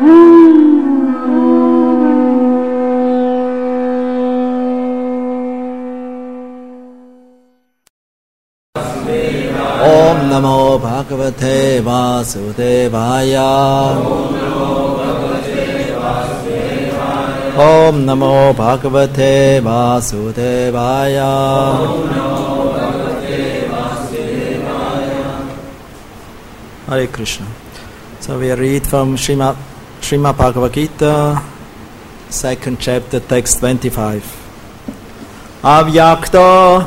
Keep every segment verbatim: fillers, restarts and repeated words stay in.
Om Namo Bhagavate Vasudevaya. Om Namo Bhagavate Vasudevaya. Hare Krishna. So we read from Srimad, Srimad Bhagavad Gita, second chapter, text twenty-five. Avyakta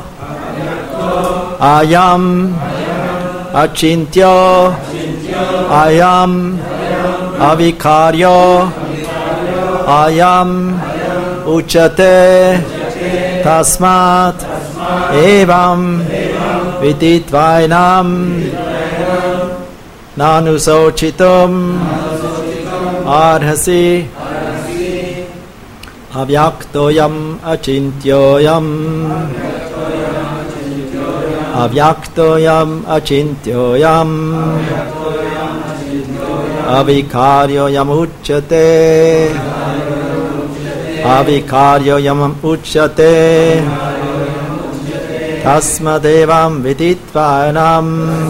Ayam Achintya Ayam Avikarya Ayam Uchate Tasmat Evam Viditvainam Nanusochitum Arhasi Avyaktoyam Achintyoyam Avyaktoyam Achintyoyam Avikaryoyam Uchate Avikaryoyam Uchate Tasmadevam Viditvainam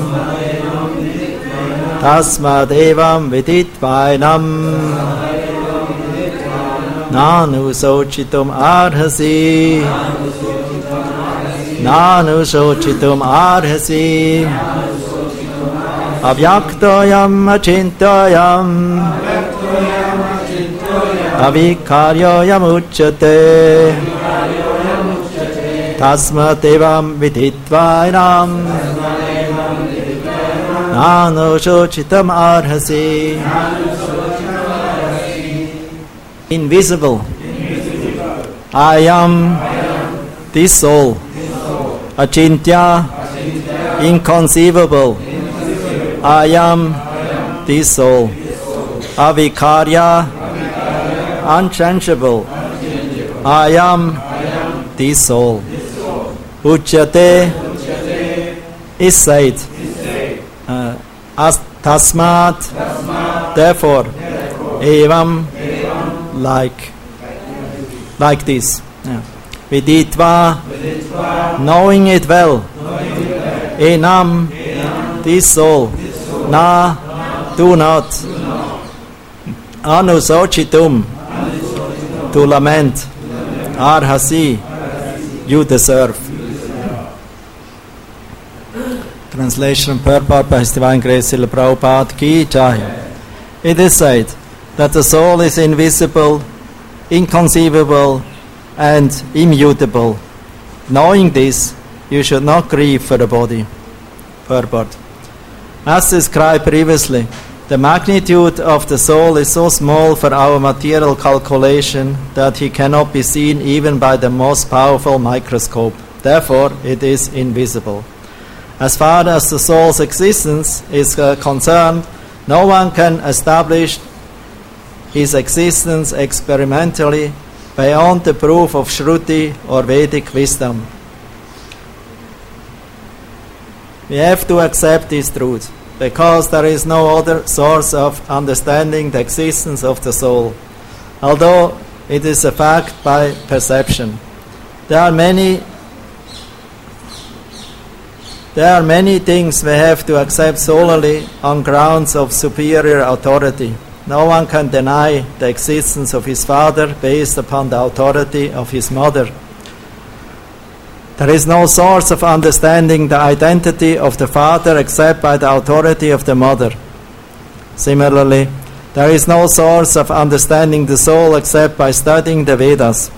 Tasmadevam Viditvainam Nanu Sochitum Arhasi Nanu Sochitum Arhasi Avyaktoyam Achintayam Avikaryoyam Uchate Tasmadevam Viditvainam Nanu Sochitam Arhasi. Invisible. I am this soul. Achintya, inconceivable. I am this soul. Avikarya, unchangeable. I am this soul. Uchate is said. Uh, as tasmat, therefore. Evam, like. Like this. Yeah. Viditva, knowing it well. Enam, this soul. Na, do not. Anusochitum, to lament. Arhasi, you deserve. Translation purport by His Divine Grace Srila Prabhupada Ki Jai. It is said that the soul is invisible, inconceivable, and immutable. Knowing this, you should not grieve for the body. Purport. As described previously, the magnitude of the soul is so small for our material calculation that he cannot be seen even by the most powerful microscope. Therefore, it is invisible. As far as the soul's existence is uh, concerned, no one can establish his existence experimentally beyond the proof of Shruti or Vedic wisdom. We have to accept this truth, because there is no other source of understanding the existence of the soul, although it is a fact by perception. There are many There are many things we have to accept solely on grounds of superior authority. No one can deny the existence of his father based upon the authority of his mother. There is no source of understanding the identity of the father except by the authority of the mother. Similarly, there is no source of understanding the soul except by studying the Vedas.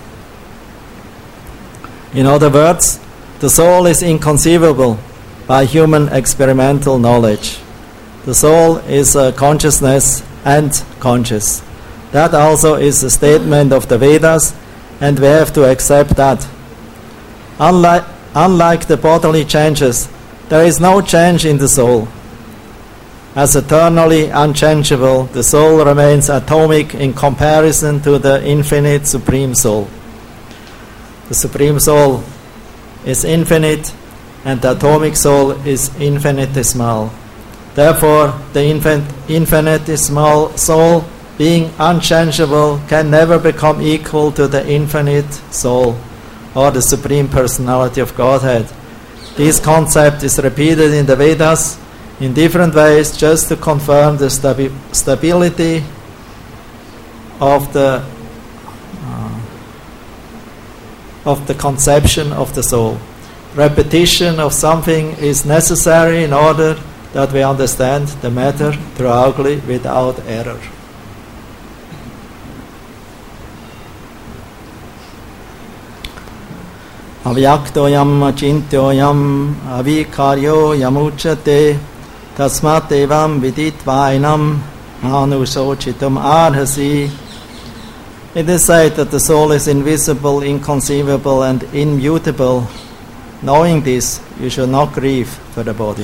In other words, the soul is inconceivable by human experimental knowledge. The soul is a consciousness and conscious. That also is a statement of the Vedas, and we have to accept that. Unlike, unlike the bodily changes, there is no change in the soul. As eternally unchangeable, the soul remains atomic in comparison to the infinite Supreme Soul. The Supreme Soul is infinite, and the atomic soul is infinitesimal. Therefore, the infin- infinitesimal soul being unchangeable, can never become equal to the infinite soul or the Supreme Personality of Godhead. This concept is repeated in the Vedas in different ways just to confirm the stabi- stability of the uh, of the conception of the soul. Repetition of something is necessary in order that we understand the matter thoroughly without error. Avyaktoyam achintyoyam avikaryo yamuchate tasmat evam viditvainam manusochitam arhasi. It is said that the soul is invisible, inconceivable and immutable. Knowing this, you should not grieve for the body.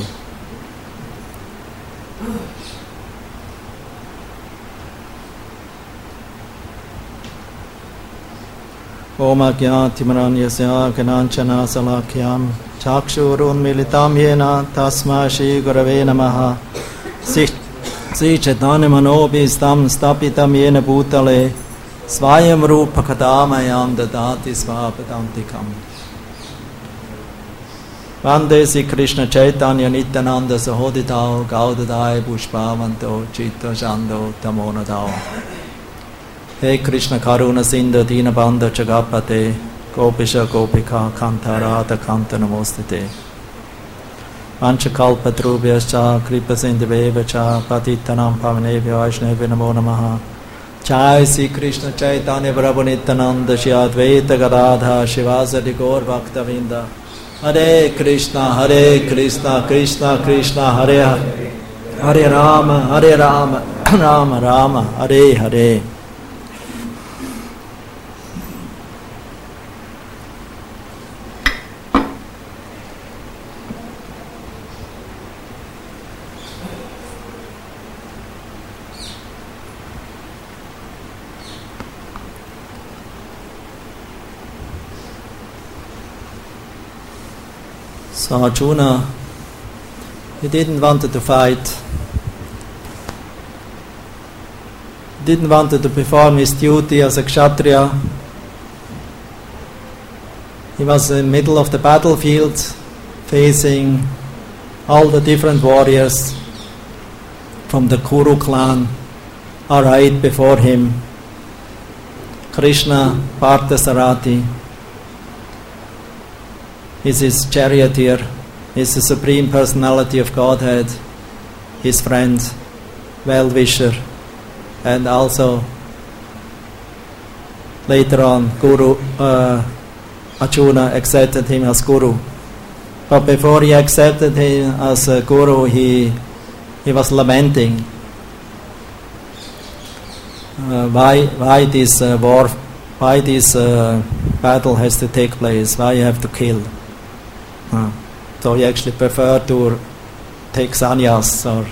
Om Ajnatimaranyasya Gananchana Salakyam Chakshurun Militam Yena Tasma Shri Gurave Namaha Sri Chaitanya Manobhistam Stapitam Yena Bhutale Svayam Rupa Kadamayam Dadati Svapadantikam. Vande Sri Krishna Chaitanya Nityananda Sahoditao Gaudadai Pushpavanto Chitta Shando Tamonadao. Hey Krishna Karuna Sindhu Dinabandha Chagapate Gopisha Gopika Kanta Radha Kanta Namostate Vanchakalpa Trubhyascha Kripa Sindhaveva Patitanam Pavanebhyo Vaishnavya Namo Namaha. Jai Sri Krishna Chaitanya Prabhu Nityananda Shri Advaita Gadadha Shivasadi Gaur Bhaktavinda. Hare Krishna Hare Krishna Krishna Krishna Hare Hare Hare Rama Hare Rama Rama Rama Hare Hare. So Arjuna, he didn't want to fight, didn't want to perform his duty as a kshatriya. He was in the middle of the battlefield, facing all the different warriors from the Kuru clan arrayed before him. Krishna Parthasarathi is his charioteer, is the Supreme Personality of Godhead, his friend, well-wisher, and also later on Guru uh, Arjuna accepted him as Guru. But before he accepted him as a Guru, he he was lamenting uh, why why this uh, war, why this uh, battle has to take place, why you have to kill. Uh, so he actually preferred to take sannyas or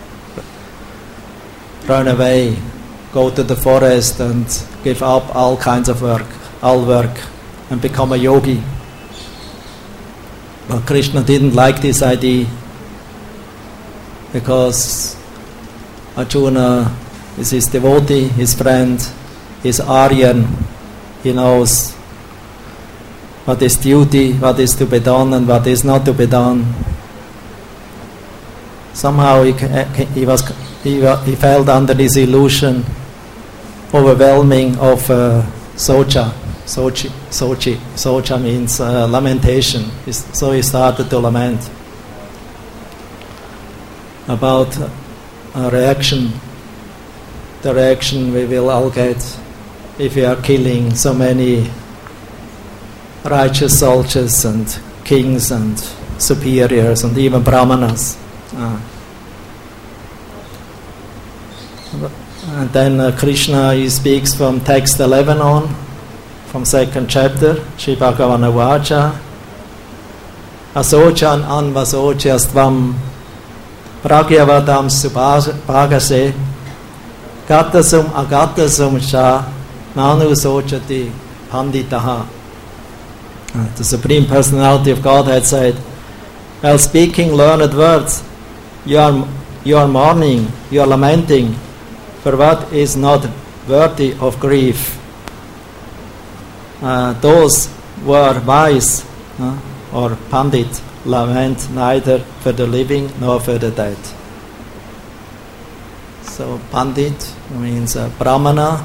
run away, go to the forest and give up all kinds of work, all work, and become a yogi. But Krishna didn't like this idea because Arjuna is his devotee, his friend, his Aryan. He knows what is duty, what is to be done and what is not to be done. Somehow he, he was he, he fell under this illusion, overwhelming of uh, socha. Sochi, sochi, socha means uh, lamentation. So he started to lament about a reaction, the reaction we will all get if we are killing so many righteous soldiers and kings and superiors and even brahmanas. Uh. And then uh, Krishna, he speaks from text eleven on, from second chapter, Sri Bhagavana Vacha, Asochan anvasochastvam pragyavadam subhagase gatasum agatasum sha manusochati panditaha. The Supreme Personality of Godhead said, while speaking learned words, you are, you are mourning, you are lamenting for for what is not worthy of grief. Uh, those who are wise uh, or pandit lament neither for the living nor for the dead. So pandit means uh, brahmana.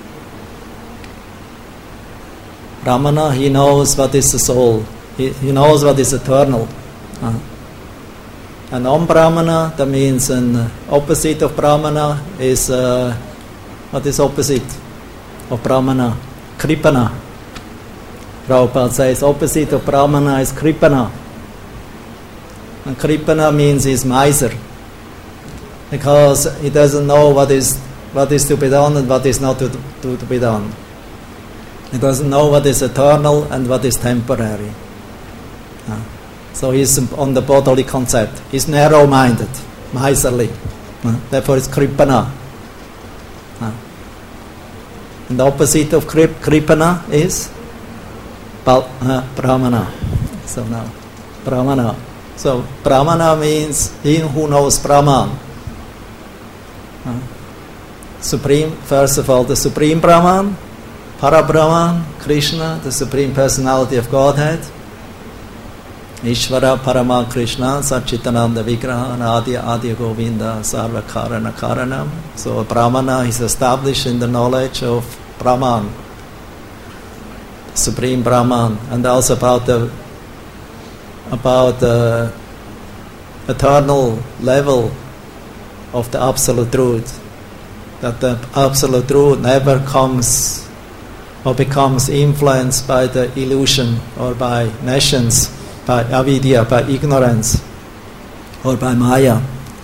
Brahmana, he knows what is the soul. He, he knows what is eternal. Uh, a non-brahmana, that means an opposite of brahmana is, uh, what is opposite of brahmana? Kripana. Prabhupada says opposite of brahmana is kripana. And kripana means he's miser, because he doesn't know what is what is to be done and what is not to, to, to be done. He doesn't know what is eternal and what is temporary. Uh, so he's on the bodily concept. He's narrow-minded, miserly. Uh, therefore it's kripana. Uh, and the opposite of krip, kripana is Bal, uh, brahmana. So now, brahmana. So brahmana means he who knows Brahman. Uh, supreme, first of all, the Supreme Brahman, Parabrahman, Krishna, the Supreme Personality of Godhead, Ishvara Parama Krishna, Satchitananda Vigraha, Adi Adi Govinda, Sarva Karana Karanam. So Brahmana is established in the knowledge of Brahman, Supreme Brahman, and also about the about the eternal level of the Absolute Truth, that the Absolute Truth never comes or becomes influenced by the illusion or by nations, by avidya, by ignorance, or by maya.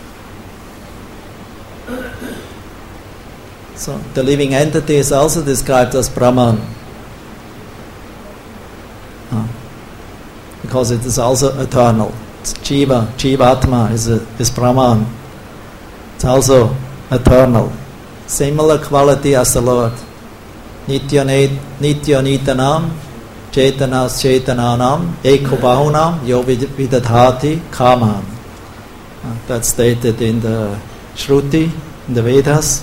So the living entity is also described as Brahman, uh, because it is also eternal. It's Jiva, Jivatma is, a, is Brahman. It's also eternal. Similar quality as the Lord. Nitya Nitanam, Chaitanas Chaitananam, Eko Bahunam, Yo Vidadhati Kaman. Uh, that's stated in the Shruti, in the Vedas.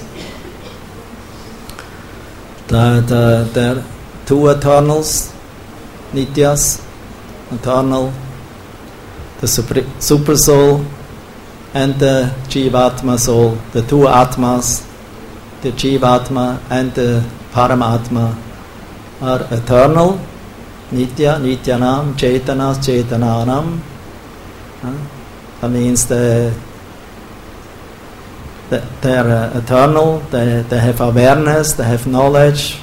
That uh, there are two eternals, Nityas, eternal, the super, super soul and the Jivatma soul, the two Atmas, the Jivatma and the Paramatma are eternal, Nitya, Nityanam, Chaitanas, Chaitananam. Uh, that means the, the, they are uh, eternal, they, they have awareness, they have knowledge,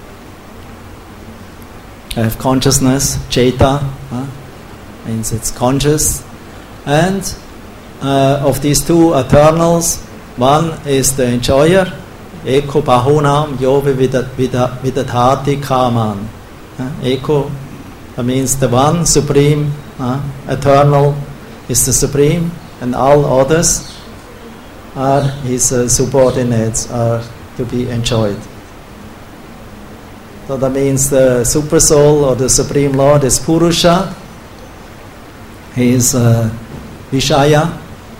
they have consciousness, Chaita, uh, means it's conscious. And uh, of these two eternals, one is the enjoyer, Eko Bahunam Yovi Vidadhati Kaman. Uh, Eko, that means the one supreme, uh, eternal is the supreme, and all others are his uh, subordinates, are to be enjoyed. So that means the super soul or the Supreme Lord is Purusha, he is uh, Vishaya,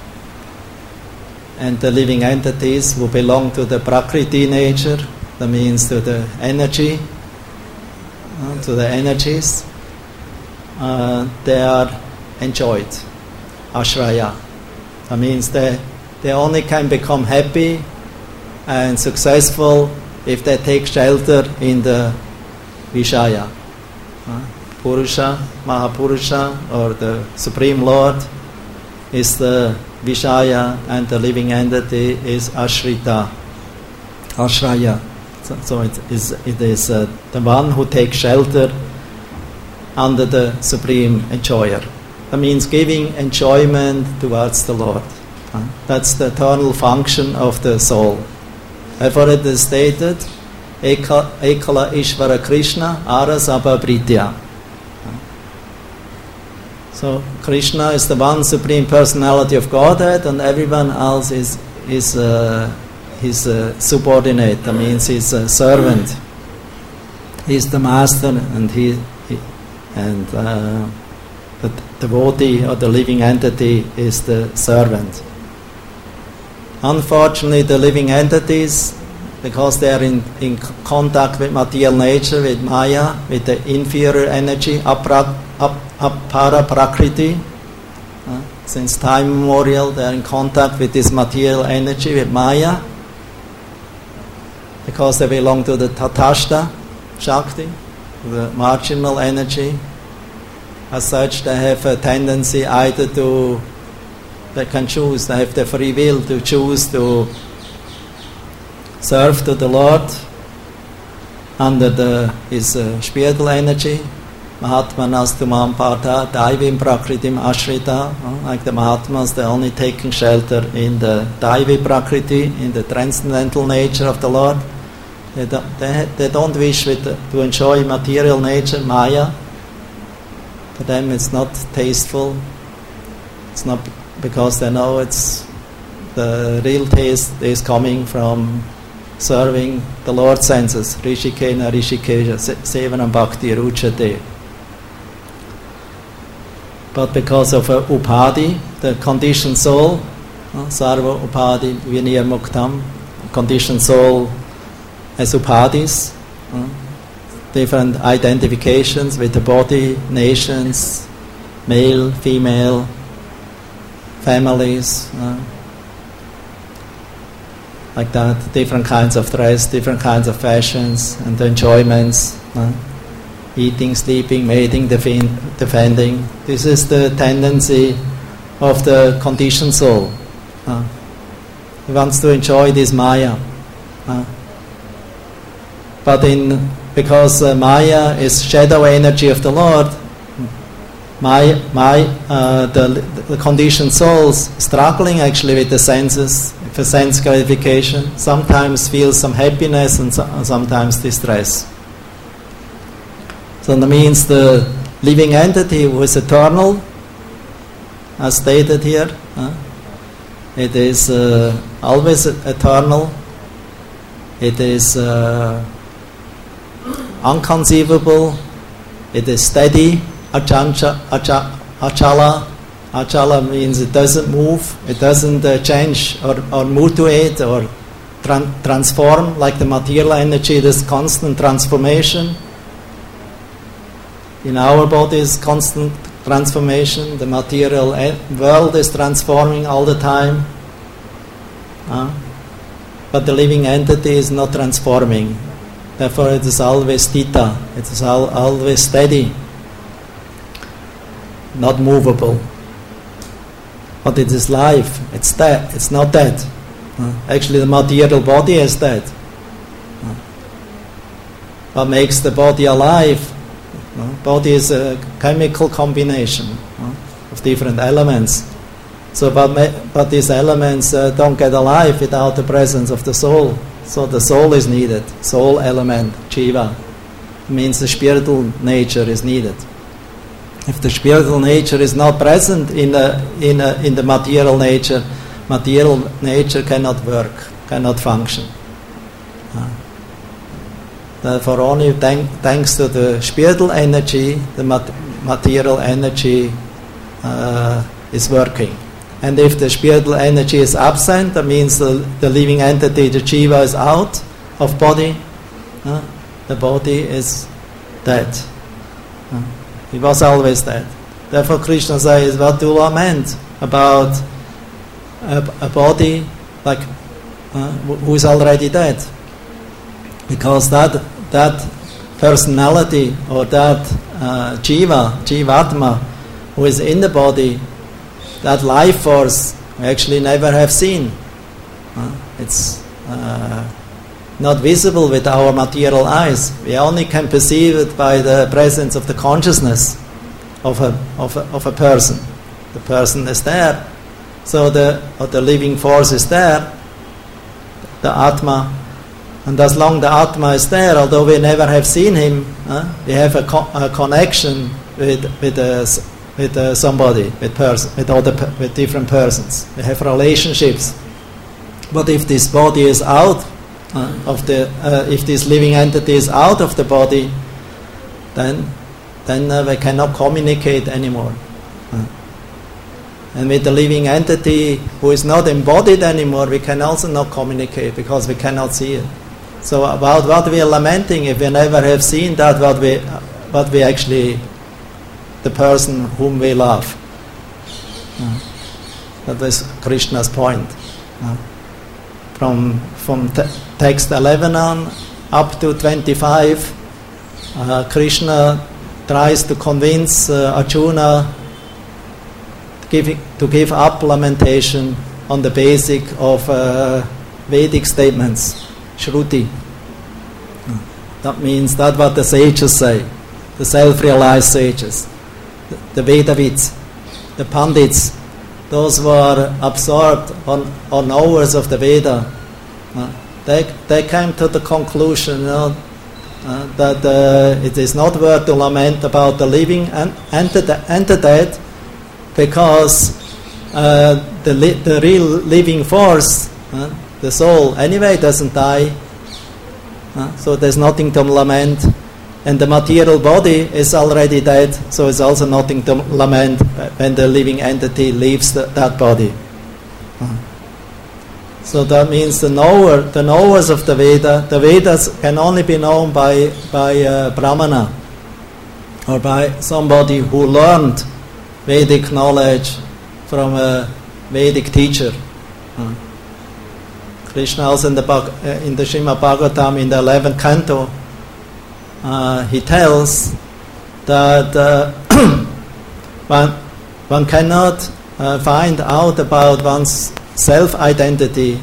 and the living entities who belong to the Prakriti nature, that means to the energy, uh, to the energies, uh, they are enjoyed, Ashraya. That means they, they only can become happy and successful if they take shelter in the Vishaya. Uh, Purusha, Mahapurusha, or the Supreme Lord is the Vishaya, and the living entity is Ashrita, Ashraya. So, so it is, it is uh, the one who takes shelter under the Supreme Enjoyer. That means giving enjoyment towards the Lord. Uh, that's the eternal function of the soul. Therefore it is stated, Eka, Ekala Ishvara Krishna Arasabha Pritya. So Krishna is the one Supreme Personality of Godhead, and everyone else is is uh, his uh, subordinate. That means he's a servant. He's the master, and he, he and uh, the devotee or the living entity is the servant. unfortunately, the living entities, because they are in, in contact with material nature, with Maya, with the inferior energy, apara, ap, apara prakriti, uh, since time immemorial, they are in contact with this material energy, with Maya, because they belong to the Tatashta Shakti, the marginal energy. As such, they have a tendency either to, they can choose, they have the free will to choose to serve to the Lord under the, his uh, spiritual energy, Mahatmanas tumam partha daivim prakritim ashrita, uh, like the Mahatmas, they're only taking shelter in the Daivi Prakriti, in the transcendental nature of the Lord. They don't, they, they don't wish with, uh, to enjoy material nature, Maya. For them it's not tasteful. It's not because they know it's the real taste is coming from serving the Lord's senses. Rishikena Rishikeja Sevanam Bhakti Ruchate. But because of uh, Upadhi, the conditioned soul, uh, Sarva Upadhi Vinir Muktam, conditioned soul as Upadhis, uh, different identifications with the body, nations, male, female, families, uh, like that, different kinds of dress, different kinds of fashions and enjoyments, uh, eating, sleeping, mating, defend, defending. This is the tendency of the conditioned soul. Uh, he wants to enjoy this Maya. Uh, but in because uh, Maya is shadow energy of the Lord, my, my, uh, the, the conditioned souls struggling actually with the senses, for sense gratification, sometimes feel some happiness and so, sometimes distress. So that means the living entity who is eternal, as stated here, uh, it is uh, always eternal, it is uh, unconceivable, it is steady, achancha, acha, achala. Achala means it doesn't move, it doesn't uh, change or, or mutuate or tran- transform like the material energy. This constant transformation. In our body is constant transformation. The material world is transforming all the time. Uh, but the living entity is not transforming. Therefore it is always theta, it is al- always steady, not movable. But it is life, it's dead, it's not dead. Uh, actually the material body is dead. Uh, what makes the body alive? Uh, body is a chemical combination uh, of different elements. So but, ma- but these elements uh, don't get alive without the presence of the soul. So the soul is needed, soul element, jiva. It means the spiritual nature is needed. If the spiritual nature is not present in the, in, a, in the material nature, material nature cannot work, cannot function. Uh, therefore, only thank, thanks to the spiritual energy, the mat- material energy uh, is working. And if the spiritual energy is absent, that means the, the living entity, the jiva, is out of body. Uh, the body is dead. Uh, It was always dead. Therefore Krishna says, what do I meant about a, a body like uh, who is already dead? Because that that personality or that uh, jiva, jivatma, who is in the body, that life force, we actually never have seen. Uh, it's uh, not visible with our material eyes. We only can perceive it by the presence of the consciousness of a of a, of a person. The person is there, so the or the living force is there, the Atma, and as long the Atma is there, although we never have seen him, uh, we have a, co- a connection with with uh, with uh, somebody, with person, with other with different persons. We have relationships. But if this body is out Uh, of the uh, if this living entity is out of the body, then then uh, we cannot communicate anymore. Uh, And with the living entity who is not embodied anymore, we can also not communicate because we cannot see it. So about what we are lamenting, if we never have seen that, what we, what we actually, the person whom we love. Uh, that was Krishna's point. Uh, from from te- text eleven on up to twenty-five, uh, Krishna tries to convince uh, Arjuna Give, to give up lamentation on the basic of uh, Vedic statements, Shruti. That means that's what the sages say, the self-realized sages, the, the Vedavids, the Pandits, those who are absorbed on, on knowers of the Veda. Uh, they, they came to the conclusion you know, uh, that uh, it is not worth to lament about the living and, and, the, and the dead, because uh, the li- the real living force, uh, the soul, anyway doesn't die. Uh, so there's nothing to lament. And the material body is already dead, so it's also nothing to lament when the living entity leaves the, that body. Uh, so that means the knower, the knowers of the Veda, the Vedas can only be known by, by uh, Brahmana, or by somebody who learned Vedic knowledge from a Vedic teacher. Uh, Krishna also in the, Bhag- uh, in the Srimad Bhagavatam in the eleventh canto, uh, he tells that uh, one, one cannot uh, find out about one's self-identity,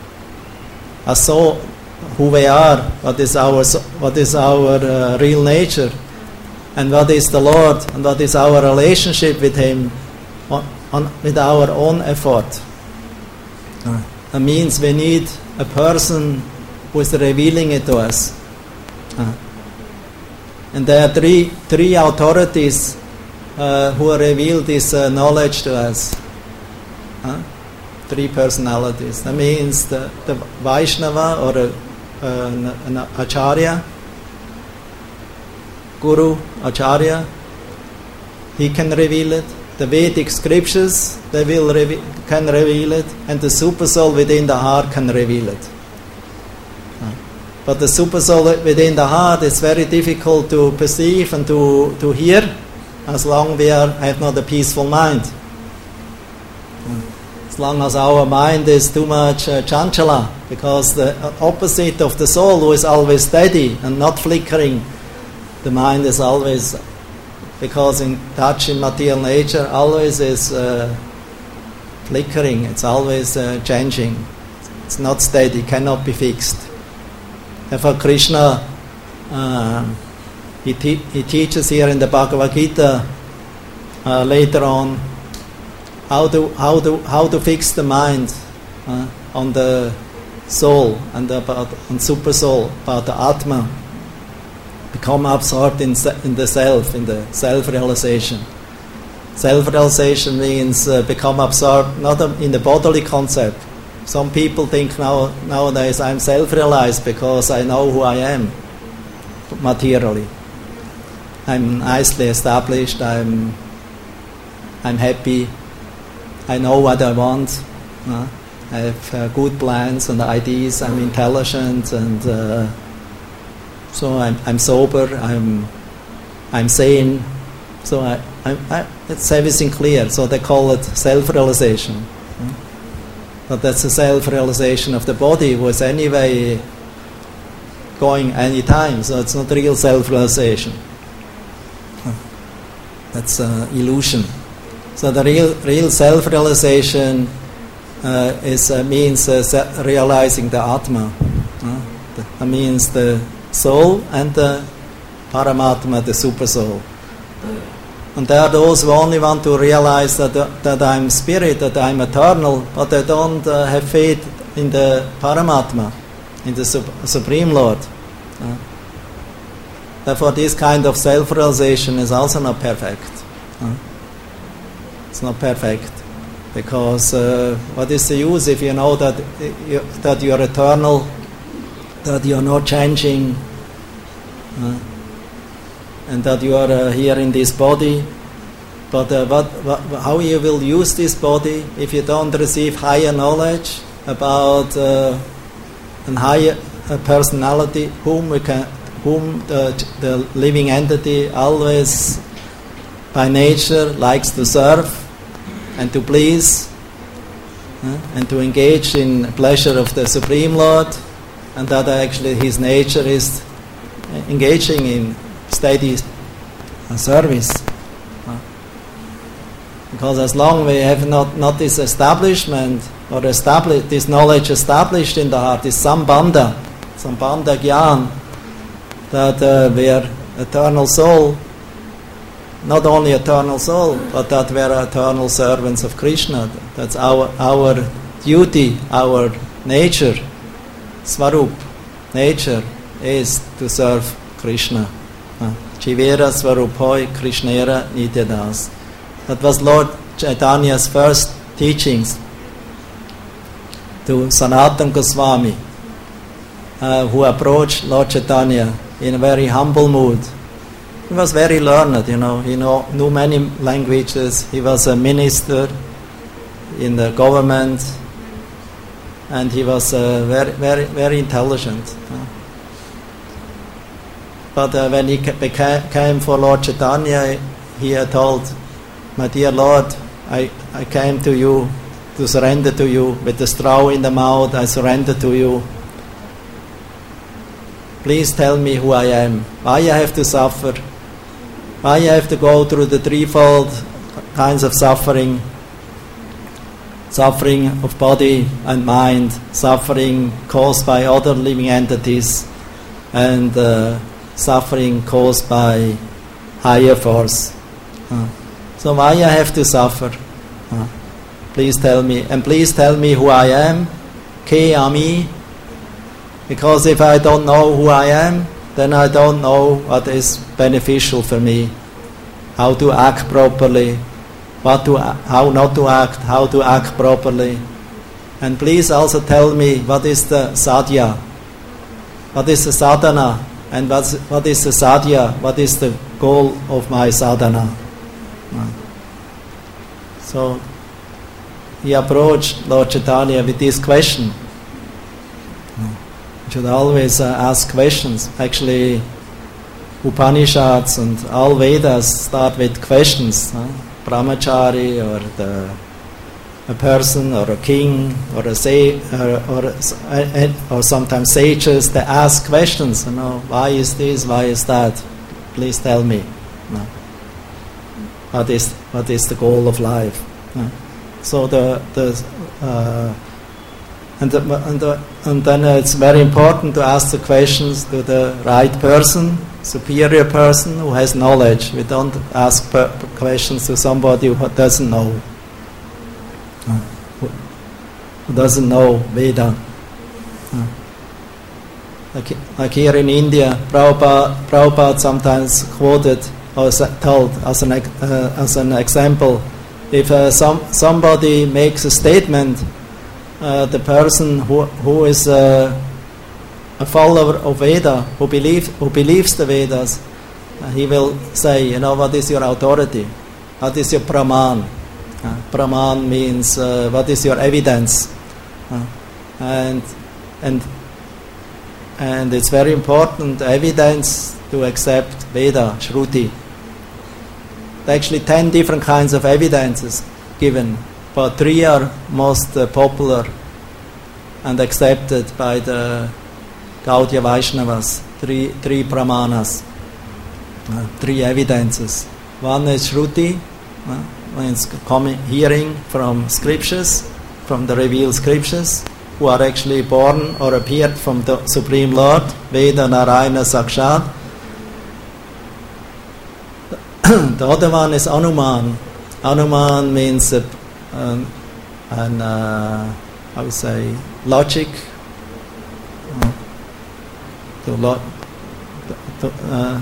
as so who we are, what is our, what is our uh, real nature, and what is the Lord, and what is our relationship with Him on, on, with our own effort. Uh, that means we need a person who is revealing it to us. Uh, and there are three, three authorities uh, who reveal this uh, knowledge to us. Uh, three personalities. That means the, the Vaishnava or a, uh, an, an Acharya, Guru, Acharya, he can reveal it. The Vedic scriptures, they will reveal, can reveal it, and the super soul within the heart can reveal it. Uh, but the super soul within the heart is very difficult to perceive and to, to hear, as long we are, have not a peaceful mind. Uh, as long as our mind is too much uh, chanchala, because the opposite of the soul, who is always steady and not flickering, the mind is always, because in touch in material nature, always is uh, flickering. It's always uh, changing. It's not steady, cannot be fixed. Therefore, Krishna, uh, he, te- he teaches here in the Bhagavad Gita uh, later on how to how to how to fix the mind uh, on the soul and about on super soul, about the Atma. Become absorbed in, se- in the self, in the self-realization. Self-realization means uh, become absorbed not in the bodily concept. Some people think now nowadays I'm self-realized because I know who I am materially. I'm nicely established. I'm I'm happy. I know what I want. Uh, I have uh, good plans and ideas. I'm intelligent and. Uh, So I'm, I'm sober, I'm I'm sane, so I, I, I, it's everything clear. So they call it self-realization. Hmm? But that's a self-realization of the body, was anyway going any time, so it's not real self-realization. That's an illusion. So the real real self-realization uh, is uh, means uh, realizing the Atma. Uh, that means the soul and the Paramatma, the super soul. And there are those who only want to realize that uh, that I'm spirit, that I'm eternal, but they don't uh, have faith in the Paramatma, in the sup- Supreme Lord. Uh, therefore, this kind of self-realization is also not perfect. Uh, it's not perfect, because uh, what is the use if you know that you, that you're eternal, that you're not changing, uh, and that you are uh, here in this body, But uh, what, what, how you will use this body if you don't receive higher knowledge about uh, a higher uh, personality, whom we can, whom the, the living entity always by nature likes to serve and to please, uh, and to engage in pleasure of the Supreme Lord, and that actually his nature is engaging in steady service. Because as long we have not, not this establishment or establish, this knowledge established in the heart, this sambandha, sambandha gyan, that uh, we are eternal soul, not only eternal soul, but that we are eternal servants of Krishna. That's our our duty, our nature, Svarup, nature is to serve Krishna. Jivera Svarupoi Krishnera Nityadas. That was Lord Chaitanya's first teachings to Sanatana Goswami, uh, who approached Lord Chaitanya in a very humble mood. He was very learned, you know, he know, knew many languages, he was a minister in the government, and he was uh, very, very, very intelligent. Uh. But uh, when he ca- came for Lord Chaitanya, he had told, "My dear Lord, I, I came to you to surrender to you. With the straw in the mouth, I surrender to you. Please tell me who I am. Why I have to suffer? Why I have to go through the threefold kinds of suffering? Suffering of body and mind, suffering caused by other living entities, and uh, suffering caused by higher force. Uh. So why I have to suffer? Uh, please tell me. And please tell me who I am. Ke ami. Because if I don't know who I am, then I don't know what is beneficial for me. How to act properly. What to, how not to act. How to act properly. And please also tell me what is the sadhya. What is the sadhana. And what's, what is the sadhya. What is the goal of my sadhana. So he approached Lord Chaitanya with this question. You should always uh, ask questions. Actually, Upanishads and all Vedas start with questions. Huh? Brahmachari, or the, a person, or a king, or a say, or, or, or sometimes sages. They ask questions. You know, why is this? Why is that? Please tell me. No. What is what is the goal of life? Uh, so the the uh, and the, and, the, and then it's very important to ask the questions to the right person, superior person who has knowledge. We don't ask per- questions to somebody who doesn't know, uh, who, who doesn't know Veda. Uh, like like here in India, Prabhupada, Prabhupada sometimes quoted. Or told as an uh, as an example, if uh, some somebody makes a statement, uh, the person who who is uh, a follower of Veda, who believes who believes the Vedas, uh, he will say, you know, what is your authority? What is your praman? Uh, praman means uh, what is your evidence? Uh, and and and it's very important evidence to accept Veda, Shruti. Actually ten different kinds of evidences given, but three are most uh, popular and accepted by the Gaudiya Vaishnavas. Three, three pramanas, uh, three evidences. One is Shruti, uh, means coming, hearing from scriptures, from the revealed scriptures, who are actually born or appeared from the Supreme Lord, Veda Narayana Sakshat. The other one is Anuman. Anuman means uh, um, an, uh, how we say, logic, uh, to, lo- to, uh,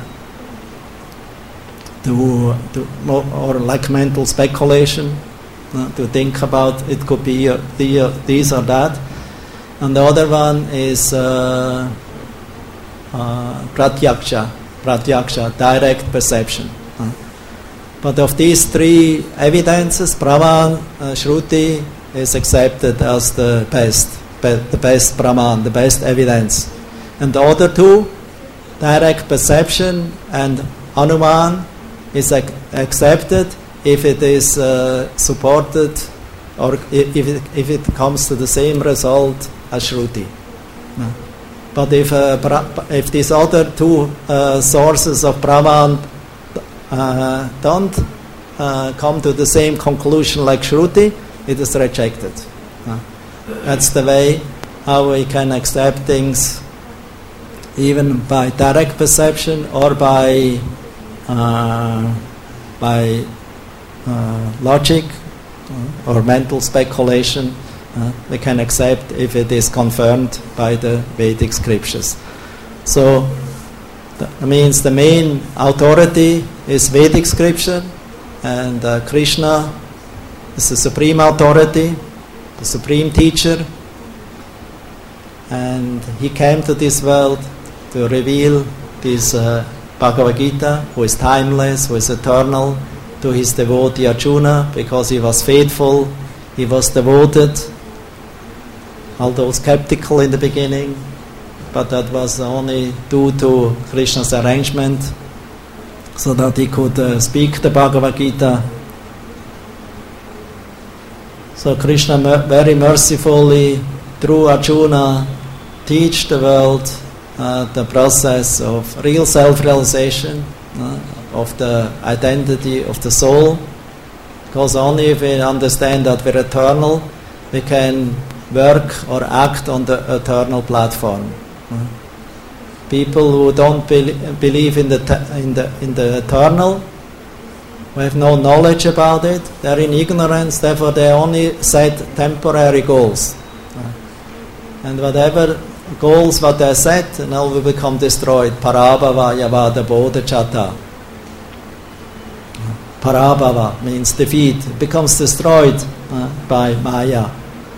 to, to or like mental speculation, uh, to think about it could be uh, the, uh, this or that. And the other one is uh, uh, pratyaksha, pratyaksha, direct perception. But of these three evidences, Praman, uh, Shruti is accepted as the best, be, the best Praman, the best evidence. And the other two, direct perception and Anuman, is ac- accepted if it is uh, supported or if it, if it comes to the same result as Shruti. No. But if uh, if these other two uh, sources of Praman uh, don't uh, come to the same conclusion like Shruti, it is rejected. No. That's the way how we can accept things, even by direct perception or by uh, by uh, logic uh, or mental speculation. Uh, we can accept if it is confirmed by the Vedic scriptures. So that means the main authority is Vedic scripture, and uh, Krishna is the supreme authority, the supreme teacher, and he came to this world to reveal this uh, Bhagavad Gita, who is timeless, who is eternal, to his devotee Arjuna, because he was faithful, he was devoted, although skeptical in the beginning, but that was only due to Krishna's arrangement, so that he could uh, speak the Bhagavad Gita. So Krishna mer- very mercifully, through Arjuna, teach the world uh, the process of real self-realization, uh, of the identity of the soul, because only if we understand that we're eternal, we can work or act on the eternal platform. Uh, people who don't be- believe in the te- in the in the eternal, who have no knowledge about it, they're in ignorance. Therefore, they only set temporary goals, uh, and whatever goals what they set, now will become destroyed. Parabhava yavada bodhachata. Parabhava means defeat. It becomes destroyed uh, by Maya.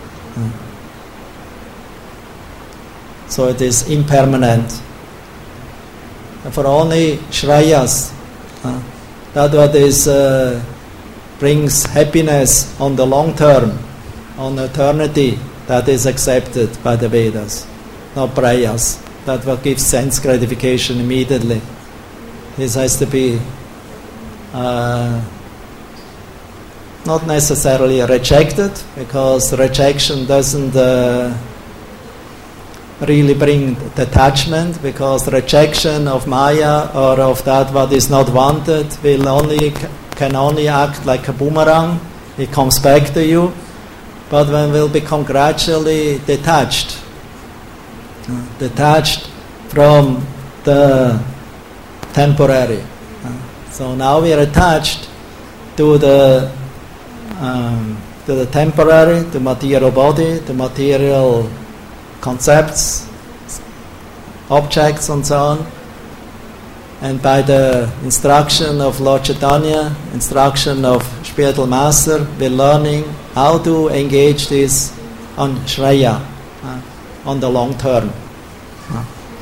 So it is impermanent. For only Shreyas, uh, that what is uh, brings happiness on the long term, on eternity, that is accepted by the Vedas, not prayas. That what gives sense gratification immediately. This has to be uh, not necessarily rejected, because rejection doesn't uh, really bring detachment, because rejection of Maya or of that what is not wanted will only can only act like a boomerang. It comes back to you, but when we'll become gradually detached, detached from the temporary. So now we are attached to the um, to the temporary, the material body, the material concepts, objects, and so on. And by the instruction of Lord Chaitanya, instruction of spiritual master, we're learning how to engage this on Shreya, uh, on the long term. Uh.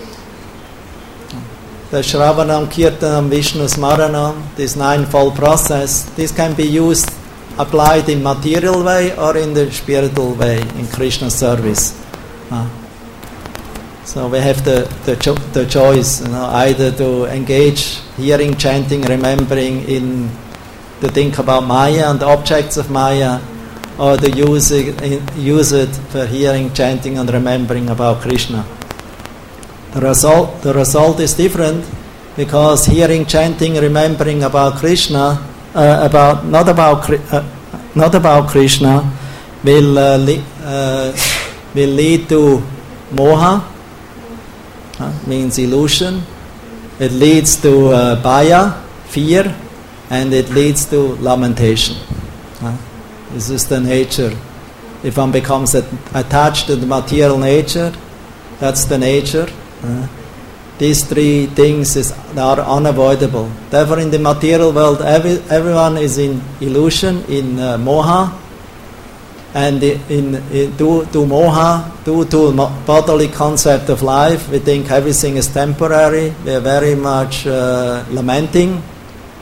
The Shravanam, Kirtanam, Vishnu Smaranam, this ninefold process, this can be used, applied in material way or in the spiritual way, in Krishna service. Uh, so we have the the, cho- the choice, you know, either to engage hearing, chanting, remembering, in to think about Maya and the objects of Maya, or to use it, use it for hearing, chanting, and remembering about Krishna. The result the result is different, because hearing, chanting, remembering about Krishna, uh, about not about uh, not about Krishna, will uh, li- uh, will lead to moha, uh, means illusion. It leads to uh, bhaya, fear, and it leads to lamentation. Uh, this is the nature. If one becomes at- attached to the material nature, that's the nature. Uh, these three things is, are unavoidable. Therefore, in the material world, every, everyone is in illusion, in uh, moha, and in, in due to moha, due to bodily concept of life, we think everything is temporary. We are very much uh, lamenting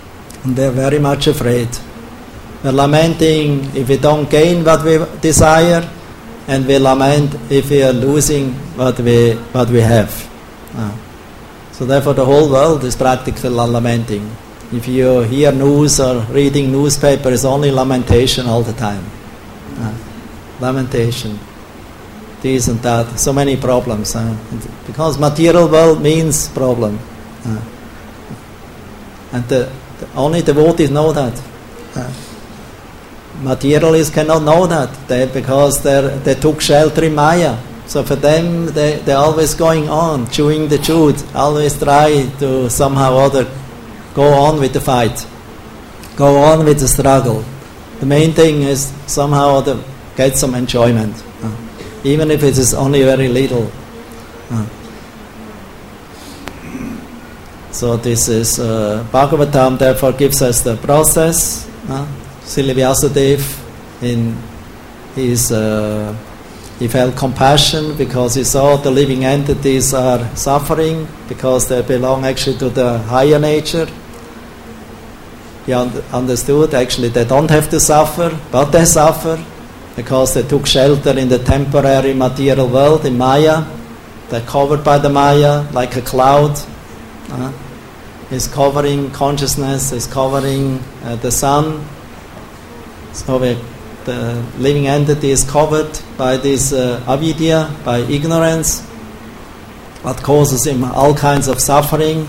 And they're very much afraid. We're lamenting if we don't gain what we desire, and we lament if we are losing what we what we have. Uh, so therefore the whole world is practically lamenting. If you hear news or reading newspaper, it's only lamentation all the time. Uh, lamentation. This and that. So many problems. Uh, because material world means problem. Uh, and the, the, only devotees know that. Uh, materialists cannot know that they, because they took shelter in Maya. So for them, they, they're always going on, chewing the chewed, always try to somehow or other go on with the fight, go on with the struggle. The main thing is somehow or other get some enjoyment, uh, even if it is only very little. Uh. So this is, uh, Bhagavatam therefore gives us the process. Uh, Srila Vyasadeva, in his, uh, he felt compassion because he saw the living entities are suffering because they belong actually to the higher nature. He un- understood actually they don't have to suffer, but they suffer because they took shelter in the temporary material world, in Maya. They're covered by the Maya like a cloud. Uh, it's covering consciousness, it's covering uh, the sun. So we, the living entity is covered by this uh, avidya, by ignorance, what causes him all kinds of suffering.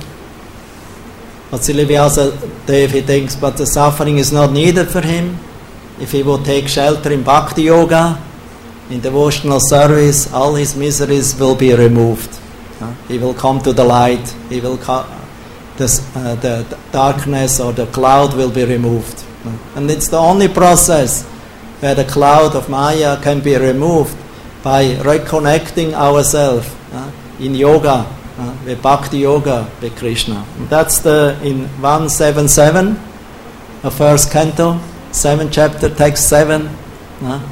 But Srila Vyasadeva, he thinks, but the suffering is not needed for him. If he would take shelter in Bhakti Yoga, in devotional service, all his miseries will be removed. Uh, he will come to the light. He will co- this, uh, the, the darkness or the cloud will be removed. And it's the only process where the cloud of Maya can be removed by reconnecting ourselves uh, in yoga, uh, with Bhakti Yoga, with Krishna. And that's the in one seventy-seven, the first canto, seventh chapter, text seven. Uh,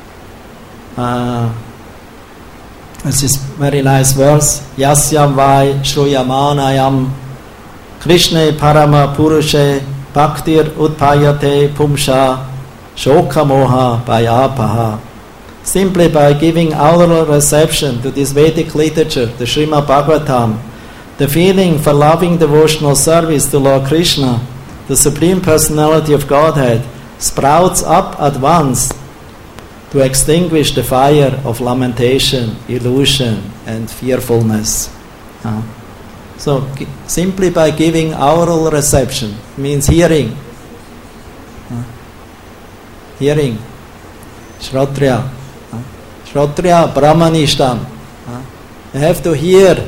uh, this is very nice verse. Yasyam vai shruyamanayam Krishna parama purushe Bhaktir utpayate pumsha shoka moha bhayapaha. Simply by giving oral reception to this Vedic literature, the Srimad Bhagavatam, the feeling for loving devotional service to Lord Krishna, the Supreme Personality of Godhead, sprouts up at once to extinguish the fire of lamentation, illusion, and fearfulness. Uh, So g- simply by giving oral reception means hearing, uh, hearing, Shrotriya, uh, Shrotriya Brahmanishtam. Uh, you have to hear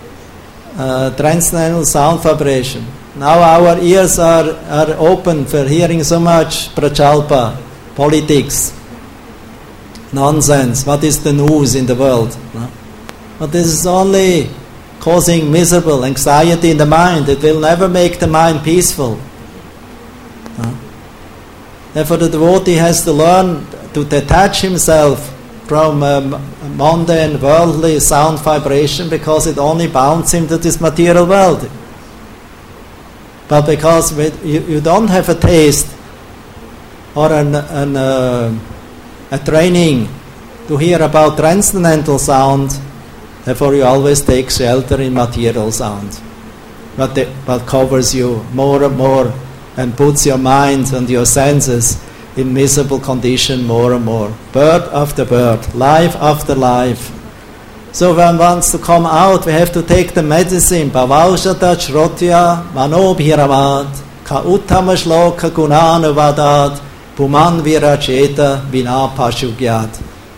uh, transcendental sound vibration. Now our ears are, are open for hearing so much prachalpa, politics, nonsense. What is the news in the world? Uh, but this is only causing miserable anxiety in the mind. It will never make the mind peaceful. Uh, therefore the devotee has to learn to detach himself from um, mundane, worldly sound vibration because it only bounds him to this material world. But because you, you don't have a taste or an, an, uh, a training to hear about transcendental sound, therefore you always take shelter in material sound. What, the, what covers you more and more and puts your mind and your senses in miserable condition more and more. Birth after birth, life after life. So when one wants to come out, we have to take the medicine. Bhavaushata shrotya manobhiramat ka uttama shloka gunanuvadat puman viracheta vina pashugyat.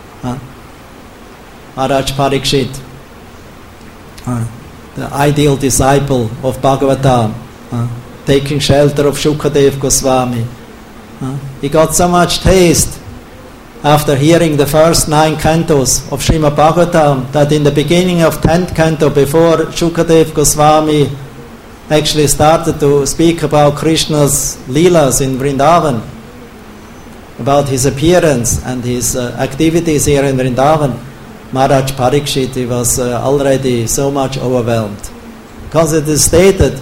Maharaj Parikshit, Uh, the ideal disciple of Bhagavatam, uh, taking shelter of Shukadeva Goswami. Uh, he got so much taste after hearing the first nine cantos of Srimad Bhagavatam that in the beginning of tenth canto, before Shukadeva Goswami actually started to speak about Krishna's Leelas in Vrindavan, about his appearance and his uh, activities here in Vrindavan, Maharaj Parikshit was uh, already so much overwhelmed. Because it is stated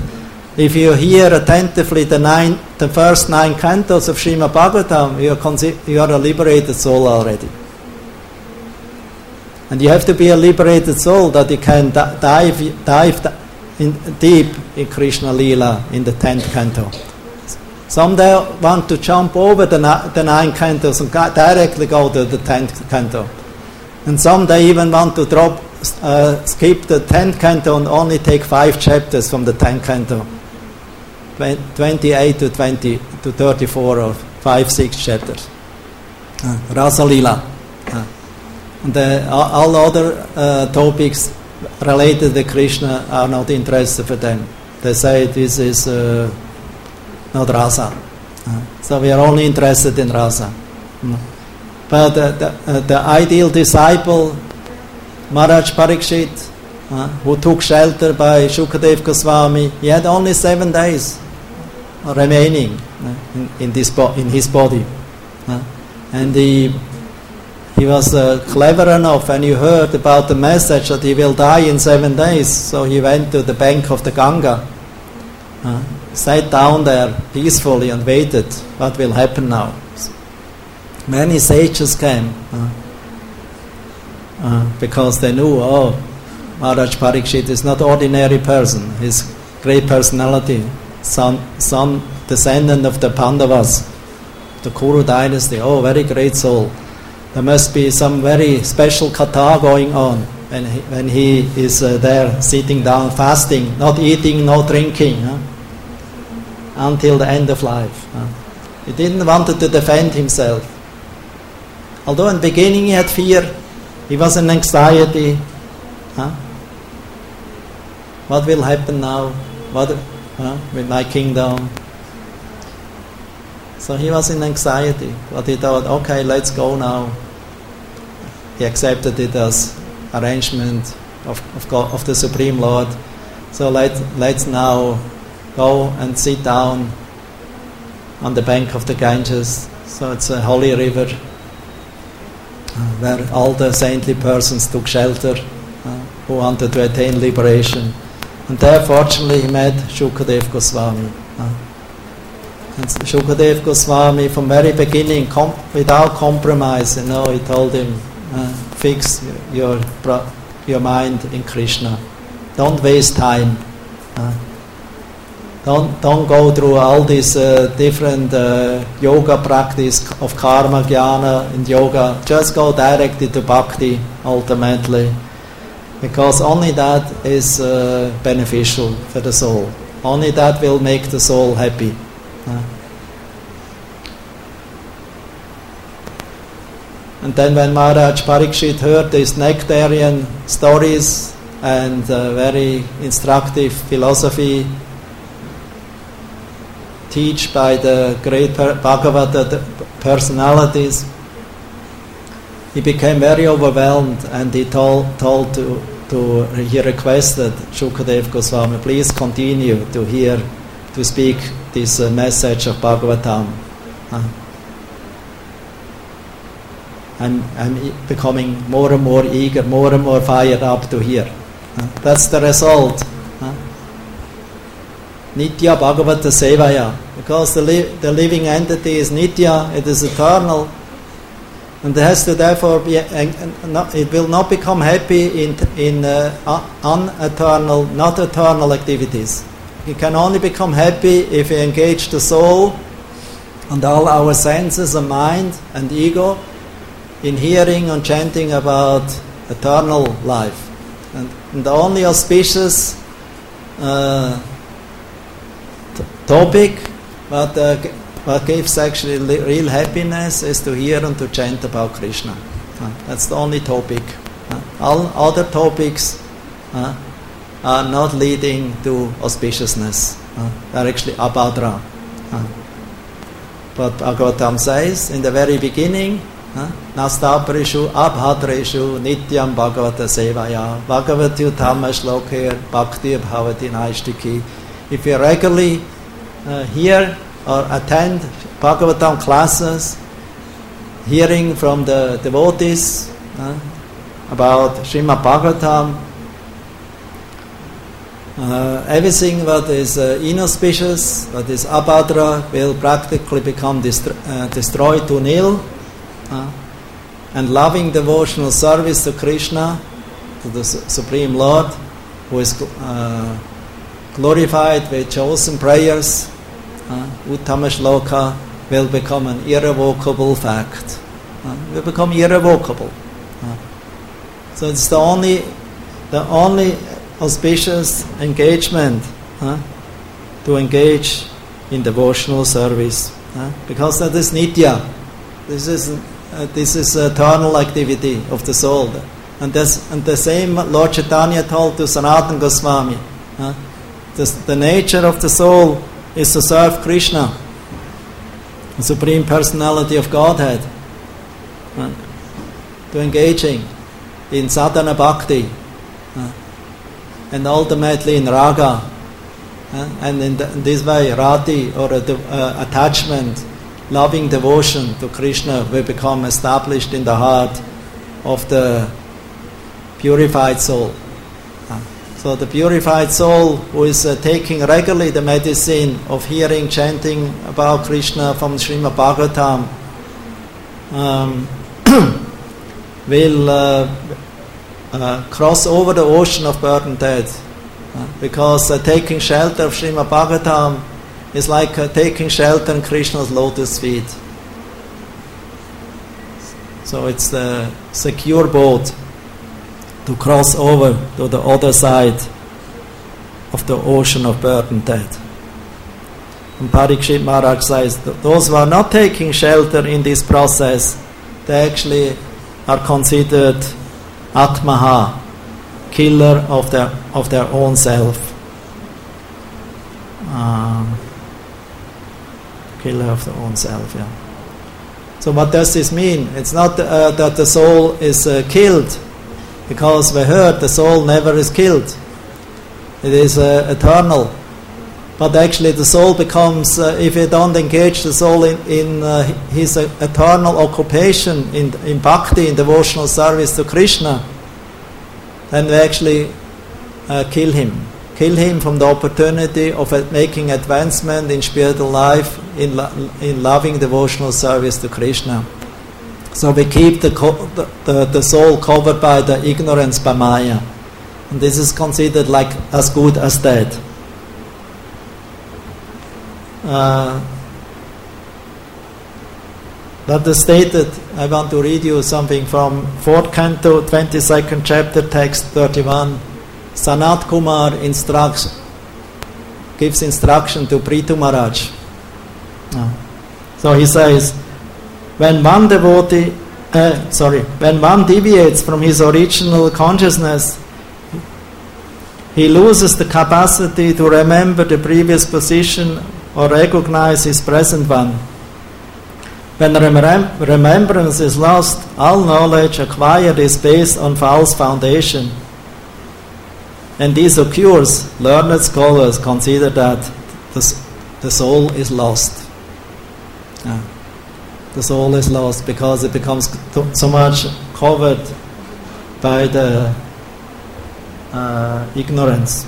if you hear attentively the nine, the first nine cantos of Srimad Bhagavatam, you are, consi- you are a liberated soul already. And you have to be a liberated soul that you can di- dive, dive in, deep in Krishna Lila in the tenth canto. Some they want to jump over the, na- the nine cantos and go- directly go to the tenth canto. And some they even want to drop, uh, skip the tenth canto and only take five chapters from the tenth canto. twenty-eight to twenty to thirty-four or five, six chapters. Uh, Rasa Lila. Uh. And the, all other uh, topics related to Krishna are not interested for them. They say this is uh, not Rasa. Uh, so we are only interested in Rasa. Mm. But uh, the, uh, the ideal disciple, Maharaj Parikshit, uh, who took shelter by Shukadev Goswami, he had only seven days remaining uh, in, in, this bo- in his body. Uh, and he He was uh, clever enough, and he heard about the message that he will die in seven days. So he went to the bank of the Ganga, uh, sat down there peacefully and waited. What will happen now? Many sages came uh, uh, because they knew, oh, Maharaj Parikshit is not ordinary person. He's great personality, son, son, descendant of the Pandavas, the Kuru dynasty. Oh, very great soul. There must be some very special katha going on when he, when he is uh, there sitting down, fasting, not eating, no drinking, huh? until the end of life. Huh? He didn't want to defend himself. Although in the beginning he had fear, he was in anxiety. Huh? What will happen now? What huh? with my kingdom? So he was in anxiety, but he thought, okay, let's go now. He accepted it as arrangement of of, God, of the Supreme Lord. So let, let's now go and sit down on the bank of the Ganges. So it's a holy river uh, where all the saintly persons took shelter uh, who wanted to attain liberation. And there, fortunately, he met Shukadev Goswami. Uh, And Shukadev Goswami, from very beginning, com- without compromise, you know, he told him, uh, fix your your mind in Krishna. Don't waste time. Uh, don't don't go through all these uh, different uh, yoga practice of karma, jnana, and yoga. Just go directly to bhakti ultimately, because only that is uh, beneficial for the soul. Only that will make the soul happy. Uh, and then when Maharaj Parikshit heard these nectarian stories and uh, very instructive philosophy taught by the great per- Bhagavata personalities, he became very overwhelmed, and he told, told to, to he requested Shukadev Goswami, please continue to hear, to speak this uh, message of Bhagavatam. Uh, I'm, I'm e- becoming more and more eager, more and more fired up to hear. Uh, that's the result. Uh, Nitya Bhagavata Sevaya. Because the, li- the living entity is Nitya, it is eternal. And it has to therefore be, uh, uh, not, it will not become happy in, in uh, uneternal, not eternal activities. He can only become happy if we engage the soul and all our senses and mind and ego in hearing and chanting about eternal life. And, and the only auspicious uh, t- topic what, uh, what gives actually li- real happiness is to hear and to chant about Krishna. Uh, that's the only topic. Uh, all other topics uh, are not leading to auspiciousness. Uh, they're actually abhadra. Uh, but Bhagavatam says in the very beginning, Nastaparishu abhadreshu nityam bhagavata sevaya bhagavati uttama shlokir bhakti bhavati naishtiki. If you regularly uh, hear or attend Bhagavatam classes, hearing from the devotees uh, about Srimad Bhagavatam, Uh, everything that is uh, inauspicious, that is abhadra, will practically become dest- uh, destroyed to nil. Uh, and loving devotional service to Krishna, to the Su- Supreme Lord, who is uh, glorified with chosen prayers, uh, Uttama Shloka, will become an irrevocable fact. Uh, will become irrevocable. Uh, so it's the only, the only auspicious engagement uh, to engage in devotional service, uh, because that is nitya. This is uh, this is eternal activity of the soul, and this and the same Lord Chaitanya told to Sanatana Goswami. Uh, this, the nature of the soul is to serve Krishna, the Supreme Personality of Godhead, uh, to engaging in sadhana bhakti. Uh, and ultimately in raga, uh, and in, the, in this way rati, or a de- uh, attachment, loving devotion to Krishna will become established in the heart of the purified soul. Uh, so the purified soul who is uh, taking regularly the medicine of hearing, chanting about Krishna from Srimad Bhagavatam um, will uh, Uh, cross over the ocean of birth and death, uh, because uh, taking shelter of Srimad Bhagavatam is like uh, taking shelter in Krishna's lotus feet. So it's the secure boat to cross over to the other side of the ocean of birth and death. And Parikshit Maharaj says that those who are not taking shelter in this process, they actually are considered Atmaha, killer of their of their own self. Um, killer of their own self, yeah. So what does this mean? It's not uh, that the soul is uh, killed, because we heard the soul never is killed. It is uh, eternal. But actually the soul becomes, uh, if you don't engage the soul in, in uh, his uh, eternal occupation in, in bhakti, in devotional service to Krishna, then we actually uh, kill him. Kill him from the opportunity of uh, making advancement in spiritual life, in, lo- in loving devotional service to Krishna. So we keep the, co- the, the, the soul covered by the ignorance by Maya. And this is considered like as good as dead. Uh, that is stated. I want to read you something from fourth canto, twenty-second chapter, text thirty-one. Sanat Kumar instructs, gives instruction to Prithu Maharaj. Uh, so he says, when one devotee, uh, sorry, when one deviates from his original consciousness, he loses the capacity to remember the previous position or recognize his present one. When remem- remembrance is lost, all knowledge acquired is based on false foundation. And this occurs, learned scholars consider that the, the soul is lost. Yeah. The soul is lost because it becomes so much covered by the uh, ignorance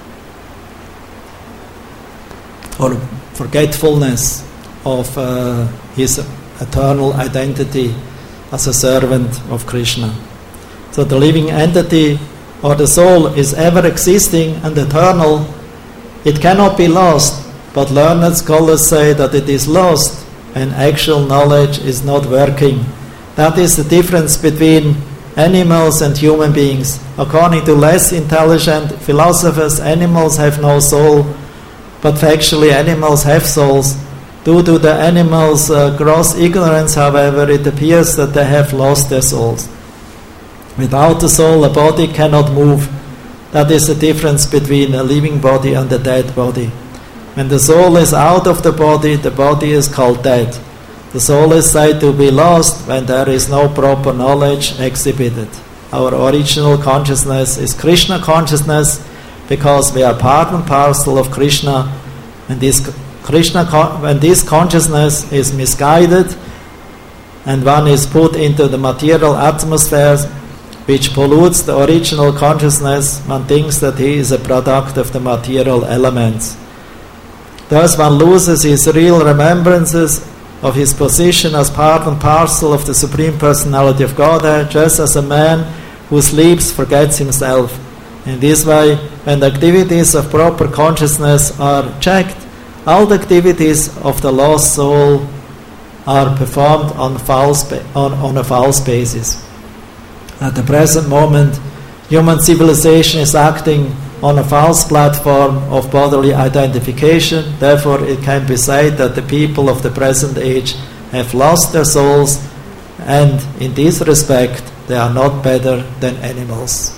or forgetfulness of uh, his eternal identity as a servant of Krishna. So the living entity or the soul is ever existing and eternal. It cannot be lost, but learned scholars say that it is lost and actual knowledge is not working. That is the difference between animals and human beings. According to less intelligent philosophers, animals have no soul, but factually animals have souls. Due to the animals' uh, gross ignorance, however, it appears that they have lost their souls. Without the soul, a body cannot move. That is the difference between a living body and a dead body. When the soul is out of the body, the body is called dead. The soul is said to be lost when there is no proper knowledge exhibited. Our original consciousness is Krishna consciousness, because we are part and parcel of Krishna, and this Krishna, when this consciousness is misguided and one is put into the material atmosphere which pollutes the original consciousness. One thinks that he is a product of the material elements. Thus one loses his real remembrances of his position as part and parcel of the Supreme Personality of Godhead, just as a man who sleeps forgets himself. In this way, when the activities of proper consciousness are checked, all the activities of the lost soul are performed on, false, on, on a false basis. At the present moment, human civilization is acting on a false platform of bodily identification. Therefore, it can be said that the people of the present age have lost their souls, and in this respect, they are not better than animals.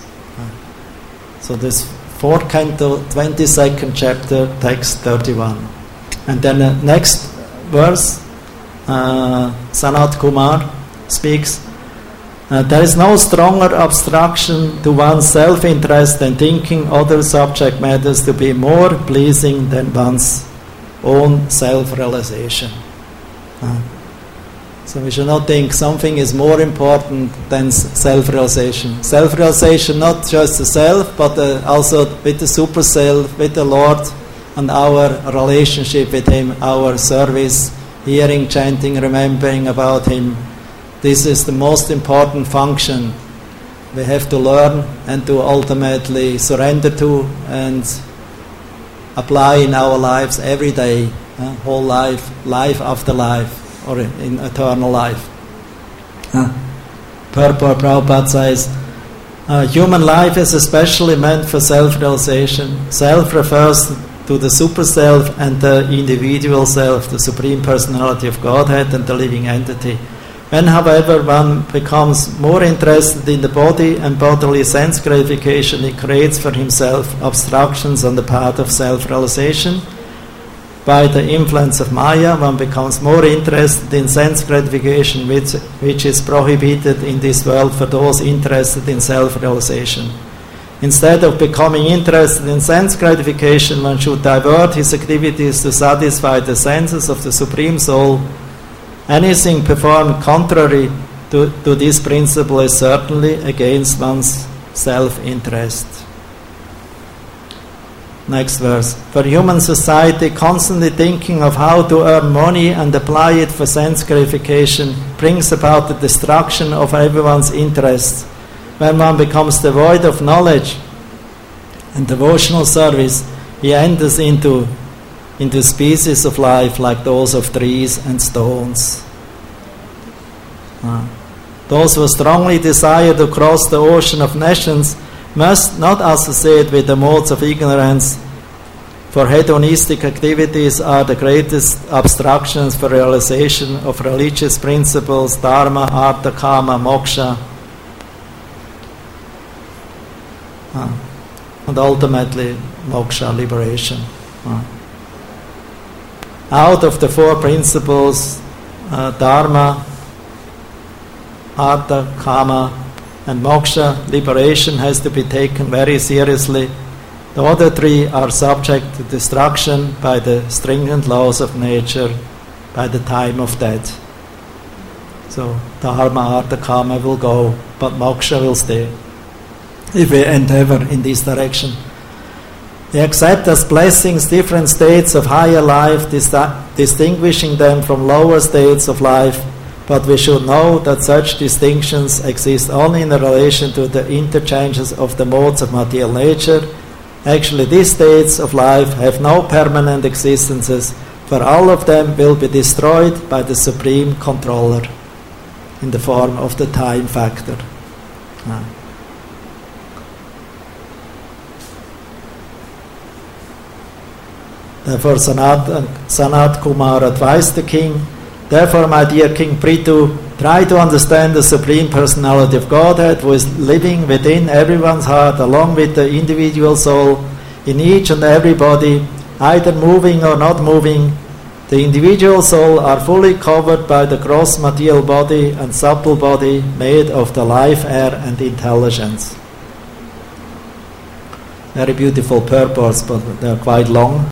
So this fourth canto, twenty-second chapter, text thirty-one. And then the next verse, uh, Sanat Kumar speaks, Uh, there is no stronger obstruction to one's self-interest than thinking other subject matters to be more pleasing than one's own self-realization. Uh, so we should not think something is more important than self-realization. Self-realization, not just the self, but uh, also with the super-self, with the Lord, and our relationship with Him, our service, hearing, chanting, remembering about Him. This is the most important function we have to learn and to ultimately surrender to and apply in our lives every day, uh, whole life, life after life, or in eternal life. Uh, Purport Prabhupada says, uh, human life is especially meant for self-realization. Self refers to the super-self and the individual self, the Supreme Personality of Godhead and the living entity. When, however, one becomes more interested in the body and bodily sense gratification, he creates for himself obstructions on the path of self-realization. By the influence of Maya, one becomes more interested in sense gratification, which, which is prohibited in this world for those interested in self-realization. Instead of becoming interested in sense gratification, one should divert his activities to satisfy the senses of the Supreme Soul. Anything performed contrary to, to this principle is certainly against one's self-interest. Next verse. For human society, constantly thinking of how to earn money and apply it for sense gratification brings about the destruction of everyone's interests. When one becomes devoid of knowledge and devotional service, he enters into into species of life like those of trees and stones. Uh, those who strongly desire to cross the ocean of nations must not associate with the modes of ignorance, for hedonistic activities are the greatest obstructions for realization of religious principles, dharma, artha, kama, moksha, uh, and ultimately moksha, liberation. Uh. Out of the four principles, uh, dharma, artha, kama, and moksha, liberation has to be taken very seriously. The other three are subject to destruction by the stringent laws of nature by the time of death. So dharma, artha, kama will go, but moksha will stay if we endeavor in this direction. We accept as blessings different states of higher life, dis- distinguishing them from lower states of life, but we should know that such distinctions exist only in relation to the interchanges of the modes of material nature. Actually, these states of life have no permanent existences, for all of them will be destroyed by the Supreme Controller in the form of the time factor. Ah. Therefore, Sanat, Sanat Kumar advised the king, therefore, my dear King Prithu, try to understand the Supreme Personality of Godhead who is living within everyone's heart along with the individual soul in each and every body, either moving or not moving. The individual soul are fully covered by the gross material body and subtle body made of the life, air and intelligence. Very beautiful purports, but they are quite long.